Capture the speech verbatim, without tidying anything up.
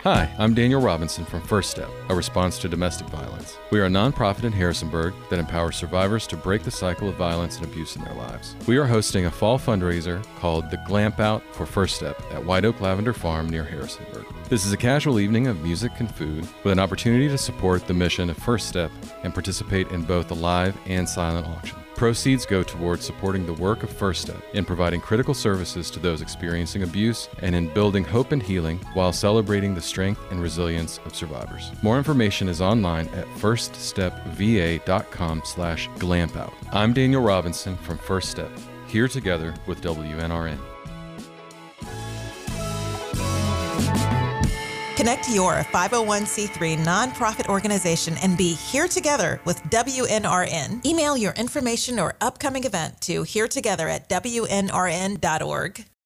Hi, I'm Daniel Robinson from First Step, a response to domestic violence. We are a nonprofit in Harrisonburg that empowers survivors to break the cycle of violence and abuse in their lives. We are hosting a fall fundraiser called the Glamp Out for First Step at White Oak Lavender Farm near Harrisonburg. This is a casual evening of music and food with an opportunity to support the mission of First Step and participate in both a live and silent auction. Proceeds go towards supporting the work of First Step in providing critical services to those experiencing abuse and in building hope and healing while celebrating the strength and resilience of survivors. More information is online at first step v a dot com slash glampout. I'm Daniel Robinson from First Step, here together with W N R N. Connect your five oh one c three nonprofit organization and be here together with W N R N. Email your information or upcoming event to here together at w n r n dot org.